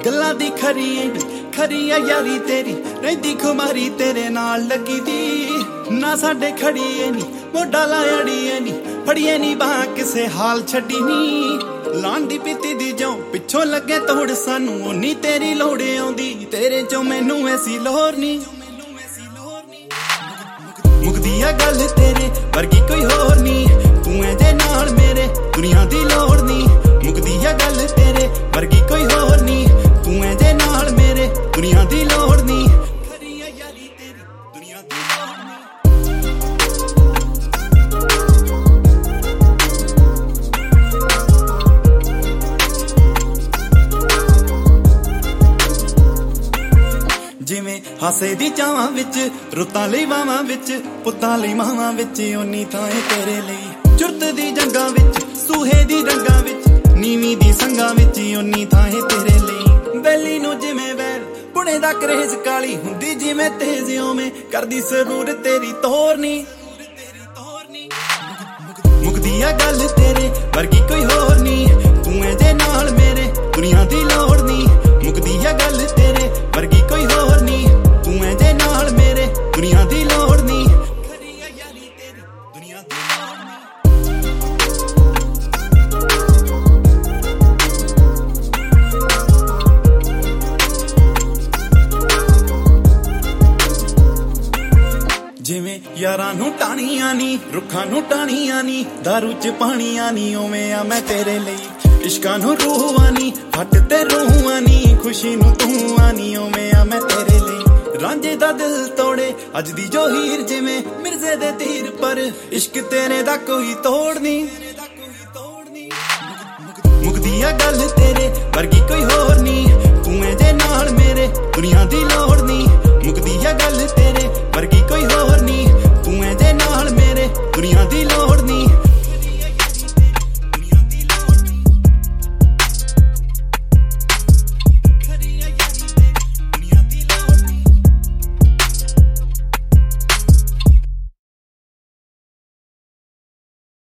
गल्लां दी खरी यारी तेरी रहिंदी खुमारी तेरे नाल लगी दी ना साडे खड़ीए नी मोढा लाया अड़ीए नी फड़िए नी बाह किसे हाल छड्डी नी लाण दी पीती दी जो पिछों लगे तोड़ सानू ओनी तेरी लोड़ आउंदी तेरे चों मैनू ऐसी लोर नी मुकदी आ गल तेरे वर्गी कोई होर नी तू ऐ जे नाल मेरे दुनिया दी लोड़ नी मुकदी आ गल तेरे वर्गी कोई होर नी तू ऐ जे नाल मेरे दुनिया दी लोड़ नी खरी यारी तेरी दुनिया दी लोड़ नी जिवें हासे दी चावां विच रुत्तां लई वावां विच पुत्तां लई मावां विच ओनी थां तेरे लई चुरत दी जंगां विच सूहे दी रंगां विच नीवी दी संगां विच ओनी थां तेरे लई बैली नूं जिवें वैर पुणे दा करेज काली हुंदी जिवें तेज ओवें करदी सरूर तेरी तोरनी मुकदी आ गल तेरे वर्गी कोई होर नी तू ऐ जे नाल मेरे दुनिया दी लोड़ नी मुकदी आ गल तेरे वर्गी कोई होर नी तू ऐ जे नाल मेरे दुनिया दी लोड़ नी खरी यारी तेरी दुनिया दी लोड़ नी जिवें यारां नूं टाणियां नी रुखां नूं टाणियां नी दारू च पाणियां नी ओवें आ मैं तेरे लई इश्कां नूं रूह आनी फट ते रूह आनी खुशी नूं तू आनी ओवें आ मैं तेरे लई रांझे दा दिल तोड़े अज दी जो हीर जिवें मिर्जे दे तीर पर इश्क तेरे दा कोई तोड़ नी मुकदी आ गल तेरे वर्गी कोई होर नी तू ऐ जे नाल मेरे दुनिया दी लोड़ नी मुकदी आ गल तेरे